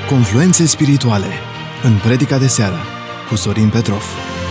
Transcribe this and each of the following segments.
Confluențe spirituale în Predica de seară cu Sorin Petrov.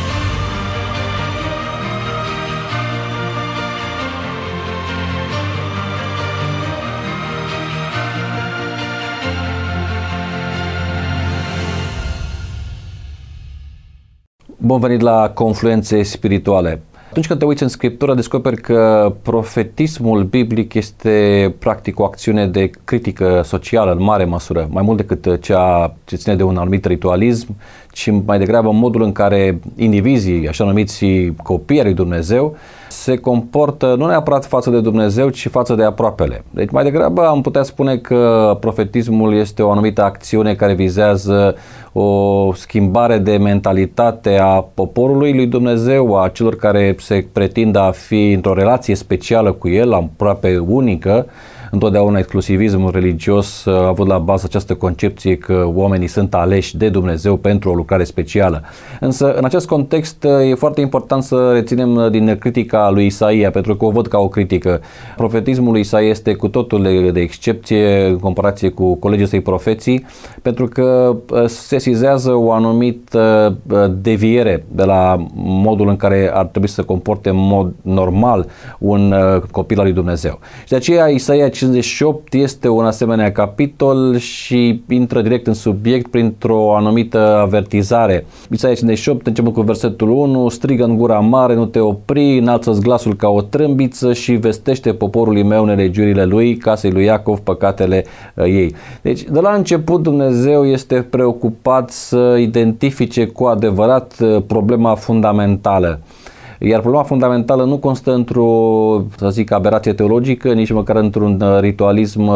Bun venit la Confluențe spirituale. Atunci când te uiți în Scriptură, descoperi că profetismul biblic este practic o acțiune de critică socială în mare măsură, mai mult decât cea ce ține de un anumit ritualism, ci mai degrabă modul în care indivizii, așa numiți copii ai lui Dumnezeu, se comportă nu neapărat față de Dumnezeu, ci față de aproapele. Deci mai degrabă am putea spune că profetismul este o anumită acțiune care vizează o schimbare de mentalitate a poporului lui Dumnezeu, a celor care se pretind a fi într-o relație specială cu El, aproape unică. Întotdeauna exclusivismul religios a avut la bază această concepție că oamenii sunt aleși de Dumnezeu pentru o lucrare specială. Însă, în acest context, e foarte important să reținem din critica lui Isaia, pentru că o văd ca o critică. Profetismul lui Isaia este cu totul de excepție în comparație cu colegii săi profeții, pentru că sesizează o anumită deviere de la modul în care ar trebui să se comporte în mod normal un copil al lui Dumnezeu. Și de aceea Isaia 58 este un asemenea capitol și intră direct în subiect printr-o anumită avertizare. Isaia 58, începând cu versetul 1, strigă în gura mare, nu te opri, înalță-ți glasul ca o trâmbiță și vestește poporului meu nelegiurile lui, casei lui Iacov păcatele ei. Deci, de la început Dumnezeu este preocupat să identifice cu adevărat problema fundamentală. Iar problema fundamentală nu constă într-o, să zic, aberație teologică, nici măcar într-un ritualism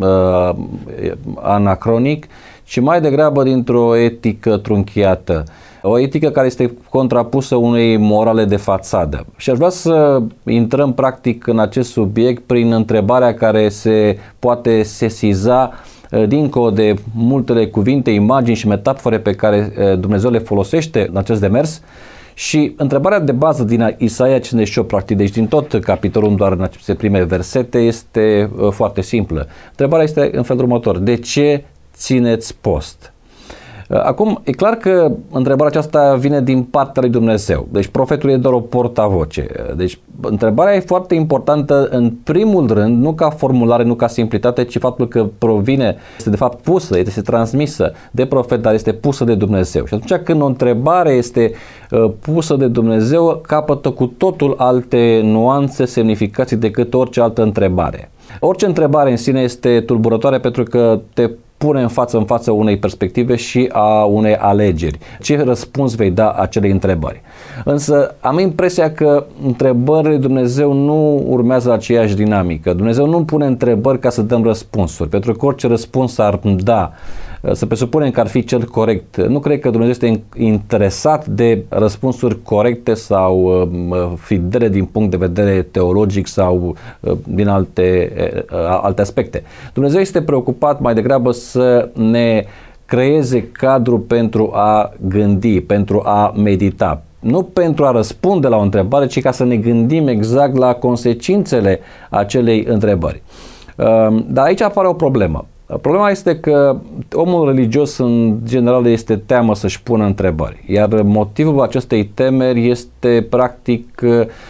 anacronic, ci mai degrabă dintr-o etică trunchiată. O etică care este contrapusă unei morale de fațadă. Și aș vrea să intrăm practic în acest subiect prin întrebarea care se poate sesiza dincolo de multele cuvinte, imagini și metafore pe care Dumnezeu le folosește în acest demers. Și întrebarea de bază din Isaia 58, practic, deci din tot capitolul, doar în aceste prime versete, este foarte simplă. Întrebarea este în felul următor: de ce țineți post? Acum, e clar că întrebarea aceasta vine din partea lui Dumnezeu. Deci profetul e doar o portavoce. Deci întrebarea e foarte importantă în primul rând, nu ca formulare, nu ca simplitate, ci faptul că provine, este de fapt pusă, este transmisă de profet, dar este pusă de Dumnezeu. Și atunci când o întrebare este pusă de Dumnezeu, capătă cu totul alte nuanțe, semnificații decât orice altă întrebare. Orice întrebare în sine este tulburătoare pentru că te pune în față unei perspective și a unei alegeri. Ce răspuns vei da acelei întrebări? Însă am impresia că întrebările Dumnezeu nu urmează aceeași dinamică. Dumnezeu nu pune întrebări ca să dăm răspunsuri, pentru că orice răspuns ar da, să presupunem că ar fi cel corect. Nu cred că Dumnezeu este interesat de răspunsuri corecte sau fidele din punct de vedere teologic sau din alte aspecte. Dumnezeu este preocupat mai degrabă să ne creeze cadru pentru a gândi, pentru a medita. Nu pentru a răspunde la o întrebare, ci ca să ne gândim exact la consecințele acelei întrebări. Dar aici apare o problemă. Problema este că omul religios în general este teamă să-și pună întrebări, iar motivul acestei temeri este practic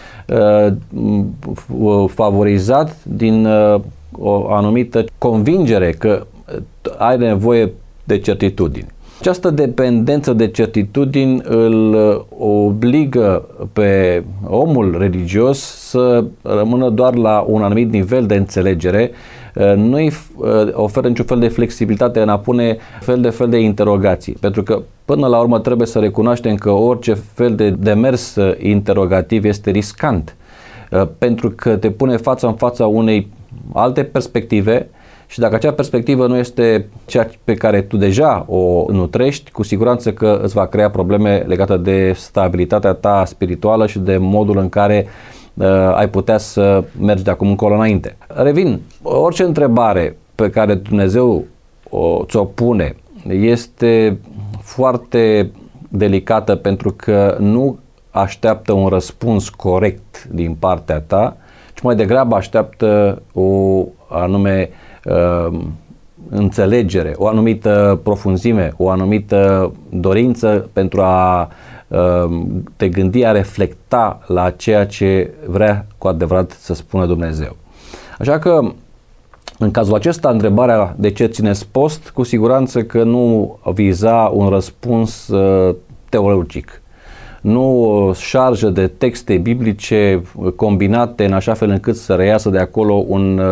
favorizat din o anumită convingere că ai nevoie de certitudini. Această dependență de certitudini îl obligă pe omul religios să rămână doar la un anumit nivel de înțelegere, nu îi oferă niciun fel de flexibilitate în a pune fel de interogații, pentru că până la urmă trebuie să recunoaștem că orice fel de demers interogativ este riscant, pentru că te pune față în fața unei alte perspective. Și dacă acea perspectivă nu este cea pe care tu deja o nutrești, cu siguranță că îți va crea probleme legate de stabilitatea ta spirituală și de modul în care ai putea să mergi de acum încolo înainte. Revin, orice întrebare pe care Dumnezeu ți-o pune este foarte delicată, pentru că nu așteaptă un răspuns corect din partea ta, ci mai degrabă așteaptă o anume înțelegere, o anumită profunzime, o anumită dorință pentru a te gândi, a reflecta la ceea ce vrea cu adevărat să spună Dumnezeu. Așa că, în cazul acesta, întrebarea de ce țineți post, cu siguranță că nu viza un răspuns teologic. Nu o șarjă de texte biblice combinate în așa fel încât să reiasă de acolo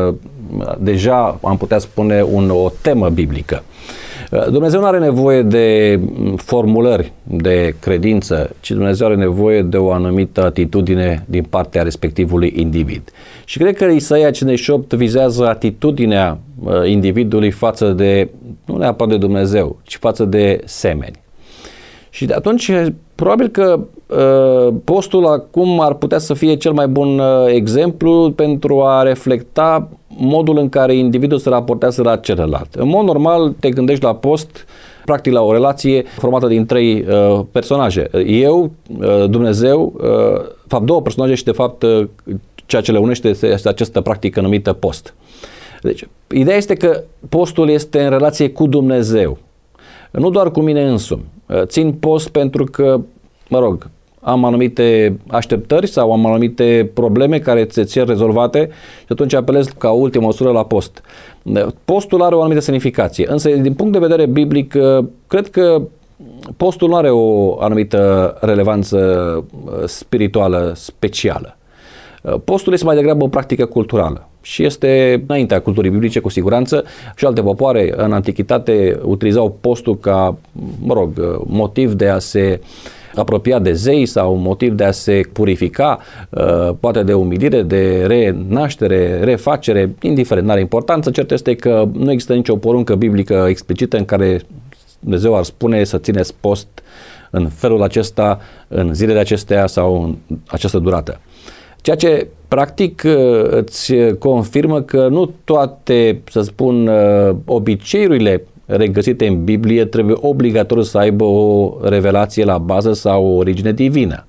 deja am putea spune o temă biblică. Dumnezeu nu are nevoie de formulări de credință, ci Dumnezeu are nevoie de o anumită atitudine din partea respectivului individ. Și cred că Isaia 58 vizează atitudinea individului față de, nu neapărat de Dumnezeu, ci față de semeni. Și de atunci, probabil că postul acum ar putea să fie cel mai bun exemplu pentru a reflecta modul în care individul se raportează la celălalt. În mod normal, te gândești la post, practic la o relație formată din trei personaje. Eu, Dumnezeu, fapt două personaje și de fapt ceea ce le unește este această practică numită post. Deci, ideea este că postul este în relație cu Dumnezeu, nu doar cu mine însumi. Țin post pentru că, am anumite așteptări sau am anumite probleme care ți se cer rezolvate și atunci apelez ca ultimă măsură la post. Postul are o anumită semnificație, însă din punct de vedere biblic, cred că postul nu are o anumită relevanță spirituală specială. Postul este mai degrabă o practică culturală și este înaintea culturii biblice, cu siguranță, și alte popoare în antichitate utilizau postul ca, motiv de a se apropia de zei sau motiv de a se purifica, poate de umilire, de renaștere, refacere, indiferent, n-are importanță. Cert este că nu există nicio poruncă biblică explicită în care Dumnezeu ar spune să țineți post în felul acesta, în zilele acestea sau în această durată. Ceea ce practic îți confirmă că nu toate, să spun, obiceiurile regăsite în Biblie trebuie obligatoriu să aibă o revelație la bază sau o origine divină.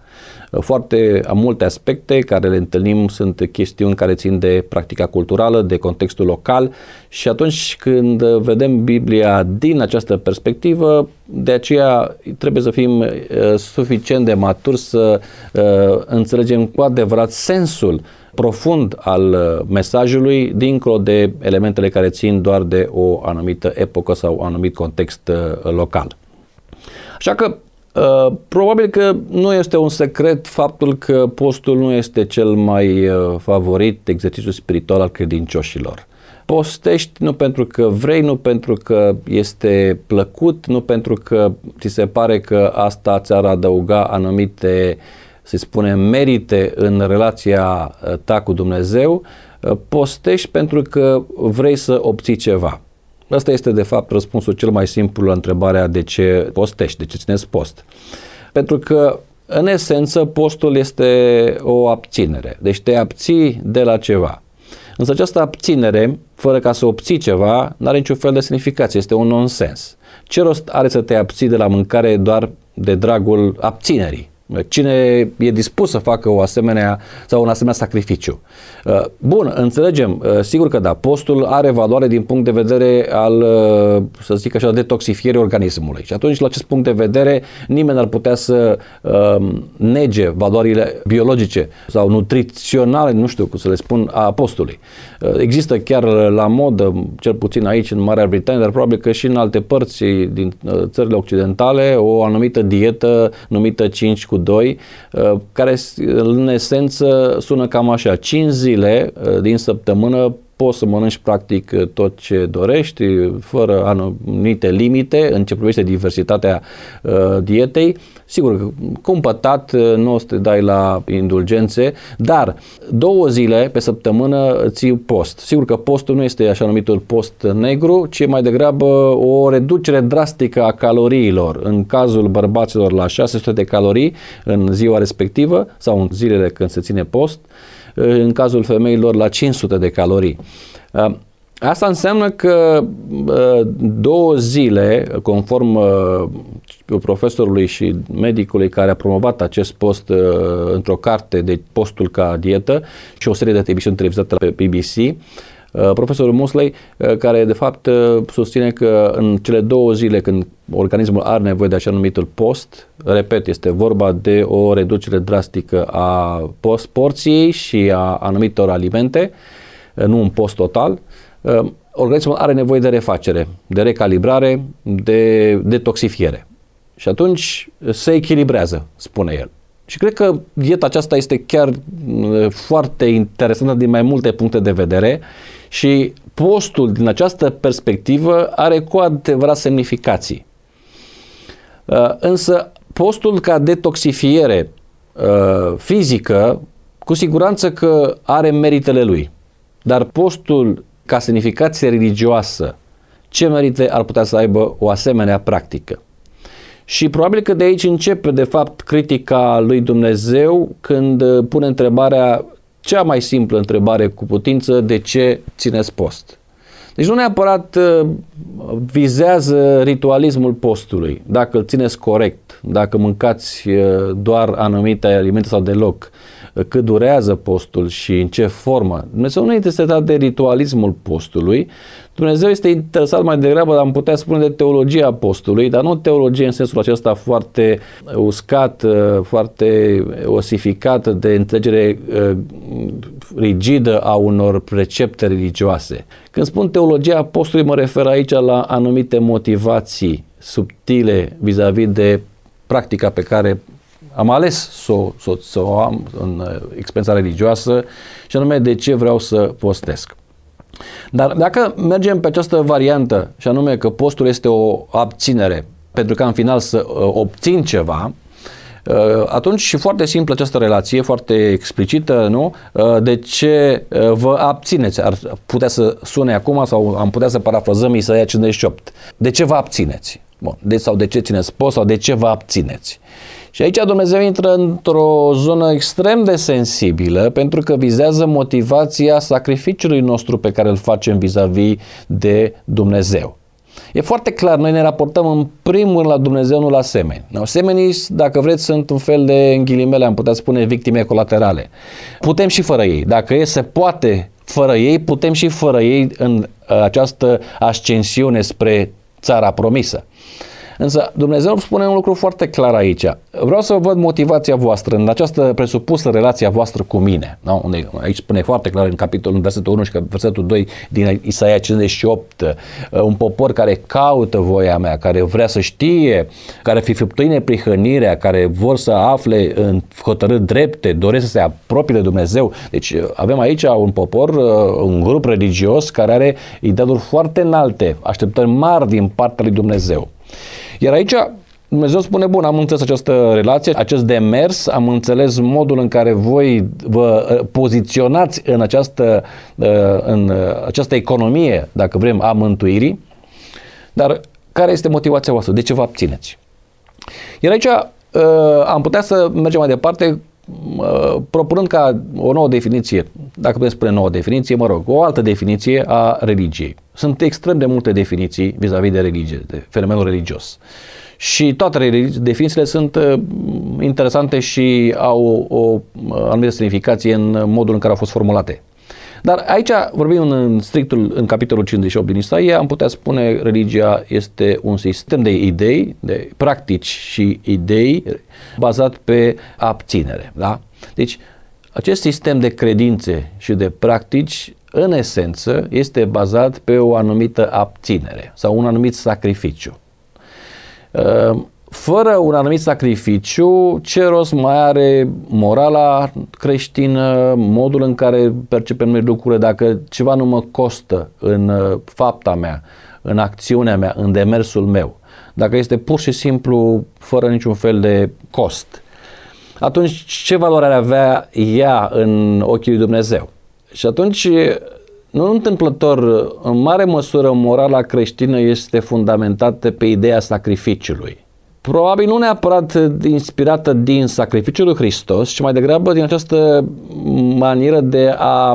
Foarte multe aspecte care le întâlnim sunt chestiuni care țin de practica culturală, de contextul local și atunci când vedem Biblia din această perspectivă, de aceea trebuie să fim suficient de maturi să înțelegem cu adevărat sensul profund al mesajului, dincolo de elementele care țin doar de o anumită epocă sau un anumit context local. Așa că probabil că nu este un secret faptul că postul nu este cel mai favorit exercițiu spiritual al credincioșilor. Postești nu pentru că vrei, nu pentru că este plăcut, nu pentru că ți se pare că asta ți-ar adăuga anumite, să spunem, merite în relația ta cu Dumnezeu. Postești pentru că vrei să obții ceva. Asta este, de fapt, răspunsul cel mai simplu la întrebarea de ce postești, de ce țineți post. Pentru că, în esență, postul este o abținere. Deci te abții de la ceva. Însă această abținere, fără ca să obții ceva, nu are niciun fel de semnificație. Este un nonsens. Ce rost are să te abții de la mâncare doar de dragul abținerii? Cine e dispus să facă un asemenea sacrificiu? Bun, înțelegem, sigur că da, postul are valoare din punct de vedere al, să zic așa, detoxifierii organismului. Și atunci, la acest punct de vedere, nimeni n-ar putea să nege valorile biologice sau nutriționale, nu știu cum să le spun, a postului. Există chiar la modă, cel puțin aici în Marea Britanie, dar probabil că și în alte părți din țările occidentale, o anumită dietă numită 5-2, care în esență sună cam așa: 5 zile din săptămână poți să mănânci practic tot ce dorești, fără anumite limite în ce privește diversitatea dietei. Sigur, cumpătat, nu o să te dai la indulgențe, dar 2 zile pe săptămână ții post. Sigur că postul nu este așa numitul post negru, ci mai degrabă o reducere drastică a caloriilor. În cazul bărbaților la 600 de calorii în ziua respectivă sau în zilele când se ține post, în cazul femeilor la 500 de calorii. Asta înseamnă că 2 zile, conform profesorului și medicului care a promovat acest post într-o carte de postul ca dietă și o serie de emisiuni televizate pe BBC, profesorul Mosley, care de fapt susține că în cele 2 zile când organismul are nevoie de așa numitul post, repet, este vorba de o reducere drastică a porției și a anumitor alimente, nu un post total, organismul are nevoie de refacere, de recalibrare, de detoxifiere. Și atunci se echilibrează, spune el. Și cred că dieta aceasta este chiar foarte interesantă din mai multe puncte de vedere și postul din această perspectivă are cu adevărat semnificații. Însă postul ca detoxifiere fizică, cu siguranță că are meritele lui. Dar postul ca semnificație religioasă, ce merite ar putea să aibă o asemenea practică? Și probabil că de aici începe, de fapt, critica lui Dumnezeu când pune întrebarea, cea mai simplă întrebare cu putință, de ce țineți post? Deci nu neapărat vizează ritualismul postului, dacă îl țineți corect, dacă mâncați doar anumite alimente sau deloc, cât durează postul și în ce formă. Dumnezeu nu este interesat de ritualismul postului, Dumnezeu este interesat mai degrabă, am putea spune, de teologia postului, dar nu teologie în sensul acesta foarte uscat, foarte osificat de înțelegere rigidă a unor precepte religioase. Când spun teologia postului, mă refer aici la anumite motivații subtile vis-a-vis de practica pe care am ales să o am în experiența religioasă și anume de ce vreau să postesc. Dar dacă mergem pe această variantă și anume că postul este o abținere pentru că în final să obțin ceva, atunci și foarte simplă această relație, foarte explicită, nu? De ce vă abțineți? Ar putea să sune acum sau am putea să parafrazăm Isaia 58. De ce vă abțineți? Bun. Sau de ce țineți post sau de ce vă abțineți? Și aici Dumnezeu intră într-o zonă extrem de sensibilă pentru că vizează motivația sacrificiului nostru pe care îl facem vis-a-vis de Dumnezeu. E foarte clar, noi ne raportăm în primul rând la Dumnezeu, nu la semeni. Semenii, dacă vreți, sunt un fel de, în ghilimele, am putea spune, victime colaterale. Putem și fără ei. Dacă se poate fără ei, putem și fără ei în această ascensiune spre țara promisă. Însă Dumnezeu spune un lucru foarte clar aici. Vreau să văd motivația voastră în această presupusă relația voastră cu mine. Da? Aici spune foarte clar în capitolul, în versetul 1 și versetul 2 din Isaia 58, un popor care caută voia mea, care vrea să știe, care fi făptui neprihănirea, care vor să afle în hotărâri drepte, doresc să se apropie de Dumnezeu. Deci avem aici un popor, un grup religios care are idealuri foarte înalte, așteptări mari din partea lui Dumnezeu. Iar aici Dumnezeu spune, bun, am înțeles această relație, acest demers, am înțeles modul în care voi vă poziționați în această economie, dacă vrem, a mântuirii, dar care este motivația voastră? De ce vă abțineți? Iar aici am putea să mergem mai departe propunând ca o nouă definiție, dacă putem spune nouă definiție, o altă definiție a religiei. Sunt extrem de multe definiții vis-a-vis de religie, de fenomenul religios. Și toate definițiile sunt interesante și au o anumită semnificație în modul în care au fost formulate. Dar aici vorbim în capitolul 58 din Isaia, am putea spune religia este un sistem de idei, de practici și idei bazat pe abținere. Da? Deci acest sistem de credințe și de practici în esență este bazat pe o anumită abținere sau un anumit sacrificiu. Fără un anumit sacrificiu, ce rost mai are morala creștină, modul în care percepem noi lucrurile, dacă ceva nu mă costă în fapta mea, în acțiunea mea, în demersul meu, dacă este pur și simplu fără niciun fel de cost, atunci ce valoare ar avea ea în ochii lui Dumnezeu? Și atunci, nu întâmplător, în mare măsură, morala creștină este fundamentată pe ideea sacrificiului. Probabil nu neapărat inspirată din sacrificiul lui Hristos, ci mai degrabă din această manieră de a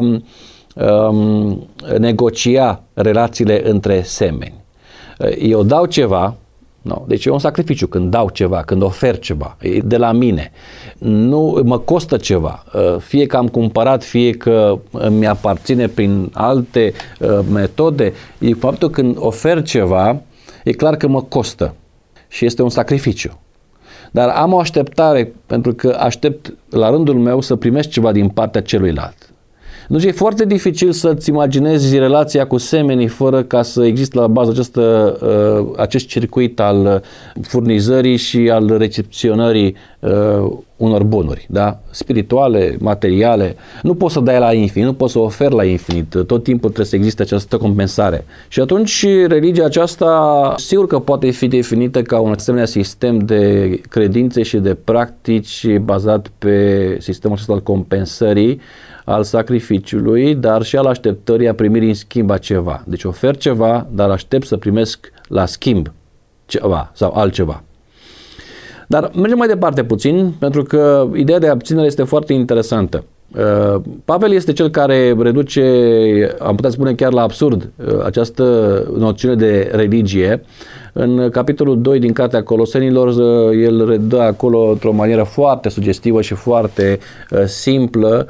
negocia relațiile între semeni. Eu dau ceva No. Deci e un sacrificiu când dau ceva, când ofer ceva, e de la mine. Nu mă costă ceva, fie că am cumpărat, fie că mi aparține prin alte metode. E faptul când ofer ceva, e clar că mă costă și este un sacrificiu. Dar am o așteptare, pentru că aștept la rândul meu să primesc ceva din partea celuilalt. Deci e foarte dificil să-ți imaginezi relația cu semenii fără ca să existe la bază acest circuit al furnizării și al recepționării unor bunuri, da? Spirituale, materiale. Nu poți să dai la infinit, nu poți să oferi la infinit. Tot timpul trebuie să existe această compensare. Și atunci religia aceasta sigur că poate fi definită ca un asemenea sistem de credințe și de practici bazat pe sistemul acesta al compensării, al sacrificiului, dar și al așteptării a primirii în schimb a ceva. Deci ofer ceva, dar aștept să primesc la schimb ceva sau altceva. Dar mergem mai departe puțin, pentru că ideea de abținere este foarte interesantă. Pavel este cel care reduce, am putea spune chiar la absurd, această noțiune de religie. În capitolul 2 din Cartea Colosenilor, el redă acolo într-o manieră foarte sugestivă și foarte simplă,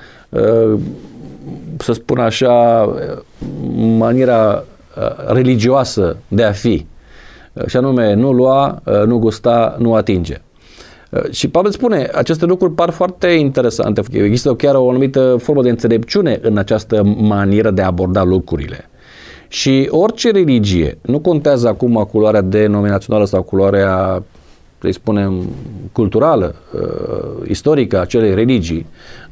să spun așa, maniera religioasă de a fi. Și anume, nu lua, nu gusta, nu atinge. Și Pavel spune, aceste lucruri par foarte interesante. Există chiar o anumită formă de înțelepciune în această manieră de a aborda lucrurile. Și orice religie, nu contează acum culoarea denominațională sau culoarea, să spunem, culturală, istorică a acelei religii,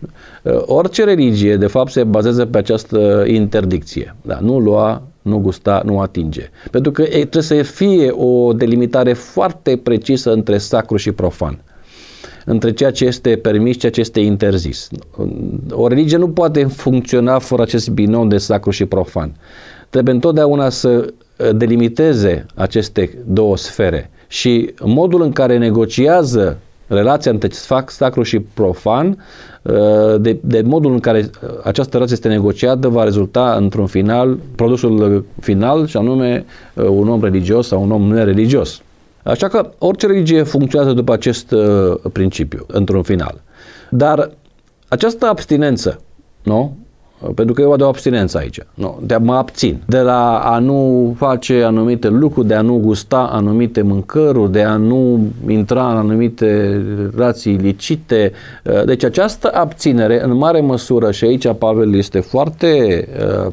orice religie, de fapt, se bazează pe această interdicție. Da, nu lua, nu gusta, nu atinge. Pentru că trebuie să fie o delimitare foarte precisă între sacru și profan, între ceea ce este permis și ceea ce este interzis. O religie nu poate funcționa fără acest binom de sacru și profan. Trebuie întotdeauna să delimiteze aceste două sfere și modul în care negociază relația între sacru și profan, de modul în care această relație este negociată, va rezulta într-un final, produsul final, și anume un om religios sau un om nereligios. Așa că orice religie funcționează după acest principiu, într-un final. Dar această abstinență, nu? Pentru că e vorba de o abstinență aici, nu? De a mă abțin, de la a nu face anumite lucruri, de a nu gusta anumite mâncăruri, de a nu intra în anumite relații ilicite. Deci această abținere, în mare măsură, și aici Pavel este foarte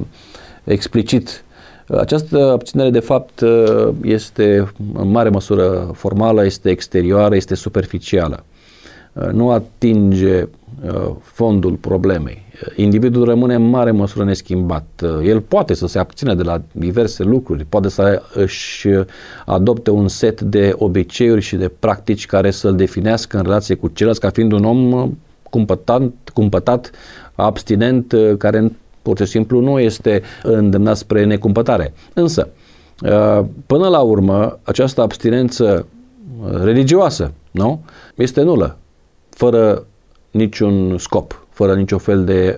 explicit, această abținere de fapt este în mare măsură formală, este exterioară, este superficială. Nu atinge fondul problemei. Individul rămâne în mare măsură neschimbat. El poate să se abțină de la diverse lucruri, poate să își adopte un set de obiceiuri și de practici care să-l definească în relație cu ceilalți ca fiind un om cumpătat, abstinent, care pur și simplu nu este îndemnat spre necumpătare. Însă, până la urmă, această abstinență religioasă, nu? Este nulă, fără niciun scop, fără niciun fel de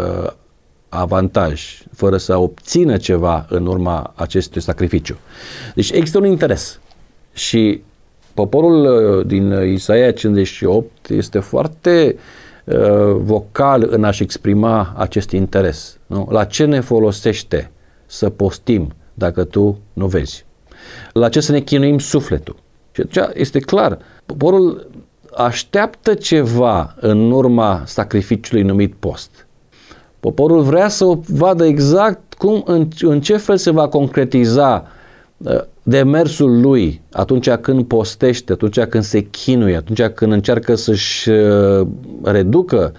avantaj, fără să obțină ceva în urma acestui sacrificiu. Deci există un interes și poporul din Isaia 58 este foarte vocal în a-și exprima acest interes. Nu? La ce ne folosește să postim dacă tu nu vezi? La ce să ne chinuim sufletul? Și atunci este clar, poporul așteaptă ceva în urma sacrificiului numit post. Poporul vrea să vadă exact cum, în ce fel se va concretiza demersul lui atunci când postește, atunci când se chinuie, atunci când încearcă să-și reducă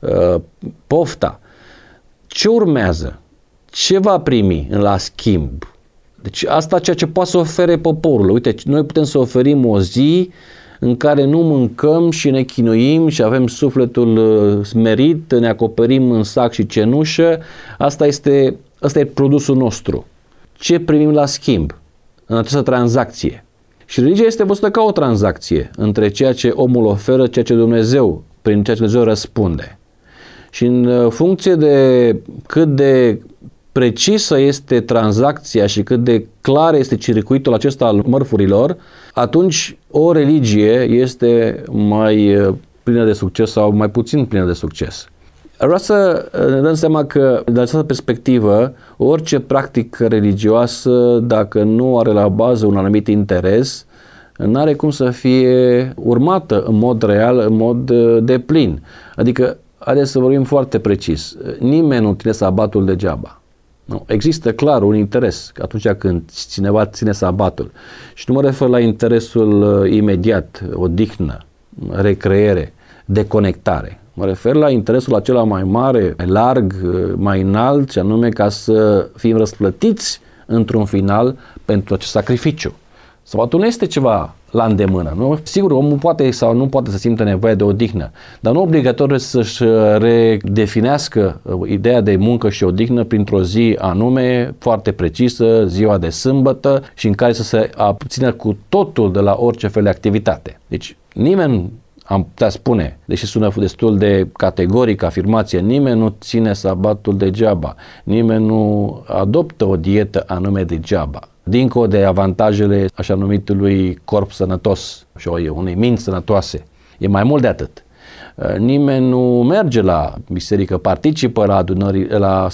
pofta. Ce urmează? Ce va primi la schimb? Deci asta ceea ce poate să ofere poporul. Uite, noi putem să oferim o zi în care nu mâncăm și ne chinuim și avem sufletul smerit, ne acoperim în sac și cenușă. Asta e produsul nostru. Ce primim la schimb în această tranzacție? Și religia este văzută ca o tranzacție între ceea ce omul oferă, ceea ce Dumnezeu, prin ceea ce Dumnezeu răspunde. Și în funcție de cât de precisă este tranzacția și cât de clar este circuitul acesta al mărfurilor, atunci o religie este mai plină de succes sau mai puțin plină de succes. Vreau să ne dăm seama că, de această perspectivă, orice practică religioasă, dacă nu are la bază un anumit interes, nu are cum să fie urmată în mod real, în mod deplin. Adică, haideți să vorbim foarte precis, nimeni nu ține sabatul degeaba. Nu. Există clar un interes atunci când cineva ține sabatul. Și nu mă refer la interesul imediat, odihnă, recreere, deconectare. Mă refer la interesul acela mai mare, mai larg, mai înalt, și anume ca să fim răsplătiți într-un final pentru acest sacrificiu. Sabatul nu este ceva la îndemână. Nu? Sigur, omul poate sau nu poate să simtă nevoie de odihnă, dar nu obligatoriu să-și redefinească ideea de muncă și odihnă printr-o zi anume, foarte precisă, ziua de sâmbătă, și în care să se abțină cu totul de la orice fel de activitate. Deci nimeni, am putea spune, deși sună destul de categoric afirmație, nimeni nu ține sabatul degeaba, nimeni nu adoptă o dietă anume degeaba. Dincolo de avantajele așa numitului corp sănătos și unei minți sănătoase, e mai mult de atât. Nimeni nu merge la biserică, participă la adunări,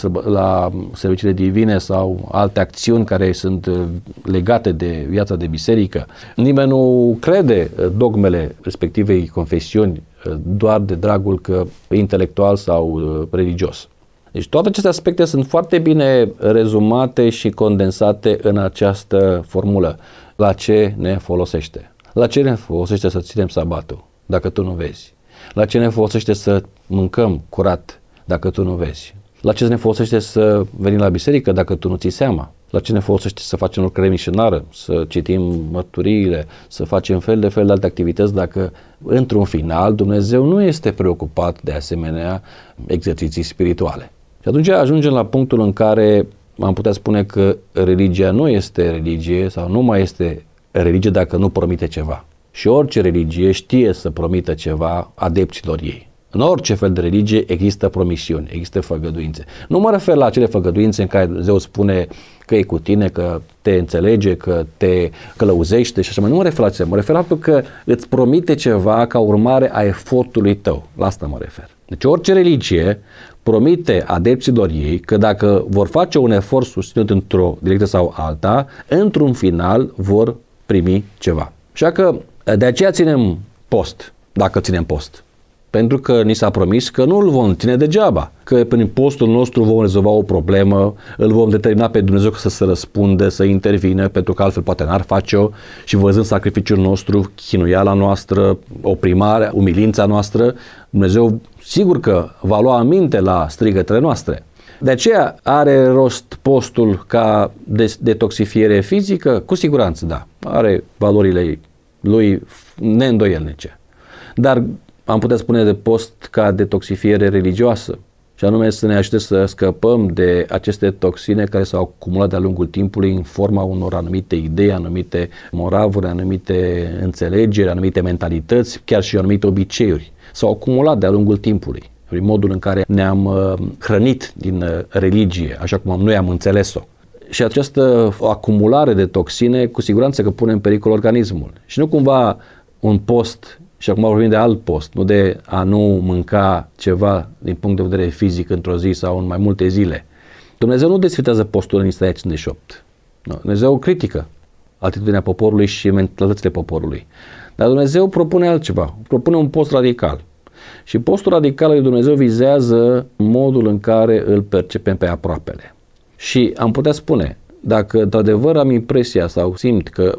la serviciile divine sau alte acțiuni care sunt legate de viața de biserică. Nimeni nu crede dogmele respectivei confesiuni doar de dragul că e intelectual sau religios. Deci toate aceste aspecte sunt foarte bine rezumate și condensate în această formulă. La ce ne folosește? La ce ne folosește să ținem sabatul, dacă tu nu vezi? La ce ne folosește să mâncăm curat, dacă tu nu vezi? La ce ne folosește să venim la biserică, dacă tu nu ții seama? La ce ne folosește să facem lucrare misionară, să citim mărturiile, să facem fel de alte activități, dacă într-un final Dumnezeu nu este preocupat de asemenea exerciții spirituale? Și atunci ajungem la punctul în care am putea spune că religia nu este religie sau nu mai este religie dacă nu promite ceva. Și orice religie știe să promită ceva adepților ei. În orice fel de religie există promisiuni, există făgăduințe. Nu mă refer la acele făgăduințe în care Dumnezeu spune că e cu tine, că te înțelege, că te călăuzește și așa mai. Nu mă refer la acestea, mă refer la faptul că îți promite ceva ca urmare a efortului tău. La asta mă refer. Deci orice religie promite adepților ei că dacă vor face un efort susținut într-o direcție sau alta, într-un final vor primi ceva. Așa că de aceea ținem post, dacă ținem post. Pentru că ni s-a promis că nu îl vom ține degeaba, că prin postul nostru vom rezolva o problemă, îl vom determina pe Dumnezeu să se răspundă, să intervină, pentru că altfel poate n-ar face-o, și văzând sacrificiul nostru, chinuiala noastră, oprimarea, umilința noastră, Dumnezeu sigur că va lua aminte la strigătele noastre. De aceea are rost postul ca detoxifiere fizică? Cu siguranță da, are valorile lui neîndoielnice. Dar am putea spune de post ca detoxifiere religioasă, și anume să ne ajute să scăpăm de aceste toxine care s-au acumulat de-a lungul timpului în forma unor anumite idei, anumite moravuri, anumite înțelegeri, anumite mentalități, chiar și anumite obiceiuri. S-au acumulat de-a lungul timpului, prin modul în care ne-am hrănit din religie, așa cum noi am înțeles-o. Și această acumulare de toxine cu siguranță că pune în pericol organismul. Și nu cumva un post, și acum vorbim de alt post, nu de a nu mânca ceva din punct de vedere fizic într-o zi sau în mai multe zile. Dumnezeu nu desfitează postul în Isaia 58. Nu. Dumnezeu critică atitudinea poporului și mentalitățile poporului. Dar Dumnezeu propune altceva, propune un post radical. Și postul radical al lui Dumnezeu vizează modul în care îl percepem pe aproapele. Și am putea spune, dacă într-adevăr am impresia sau simt că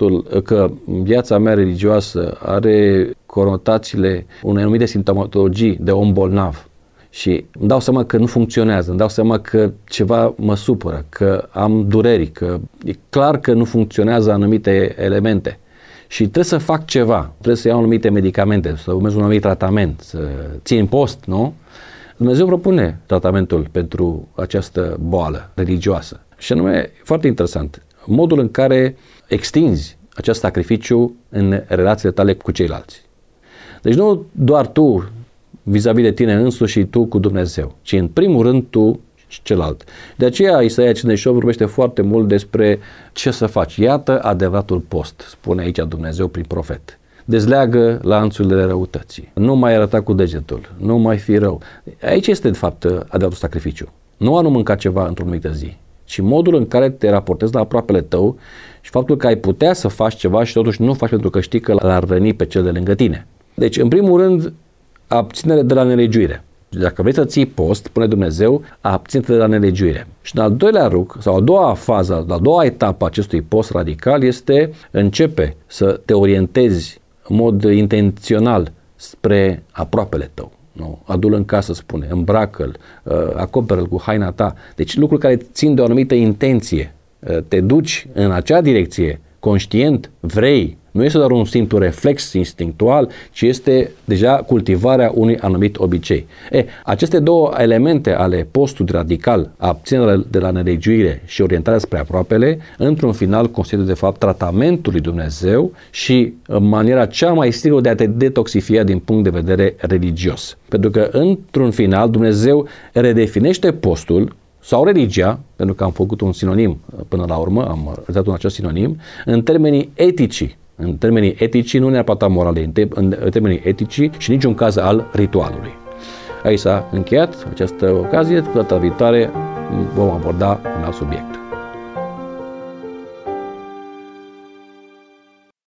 că viața mea religioasă are conotațiile unei anumite simptomatologii de om bolnav și îmi dau seama că nu funcționează, îmi dau seama că ceva mă supără, că am dureri, că e clar că nu funcționează anumite elemente și trebuie să fac ceva, trebuie să iau anumite medicamente, să urmez un anumit tratament, să țin post, nu? Dumnezeu propune tratamentul pentru această boală religioasă. Și anume, foarte interesant, modul în care extinzi acest sacrificiu în relațiile tale cu ceilalți. Deci nu doar tu vis-a-vis de tine însuși și tu cu Dumnezeu, ci în primul rând tu celălalt. De aceea Isaia 58 vorbește foarte mult despre ce să faci. Iată adevăratul post, spune aici Dumnezeu prin profet. Dezleagă lanțurile răutății. Nu mai arăta cu degetul. Nu mai fi rău. Aici este, de fapt, adevăratul sacrificiu. Nu a nu mânca ceva într-o anumită zi, ci modul în care te raportezi la aproapele tău și faptul că ai putea să faci ceva și totuși nu faci pentru că știi că l-ar răni pe cel de lângă tine. Deci, în primul rând, abținere de la nelegiuire. Dacă vrei să ții post, spune Dumnezeu, abține-te de la nelegiuire. Și în al doilea rug, sau a doua fază, a doua etapă acestui post radical este începe să te orientezi în mod intențional spre aproapele tău. Nu? Adu-l în casă, spune, îmbracă-l, acoperă-l cu haina ta. Deci lucruri care țin de o anumită intenție. Te duci în acea direcție, conștient, vrei. Nu este doar un simplu reflex instinctual, ci este deja cultivarea unui anumit obicei. Aceste două elemente ale postului radical, abținerea de la nelegiuire și orientarea spre aproapele, într-un final constituie de fapt tratamentul lui Dumnezeu și maniera cea mai sigură de a te detoxifia din punct de vedere religios. Pentru că într-un final Dumnezeu redefinește postul sau religia, pentru că am făcut un sinonim până la urmă, am realizat un acest sinonim, în termenii etici. În termenii etici, nu neapărat morale, în termenii etici și niciun caz al ritualului. Aici s-a încheiat această ocazie, cu data viitoare vom aborda un alt subiect.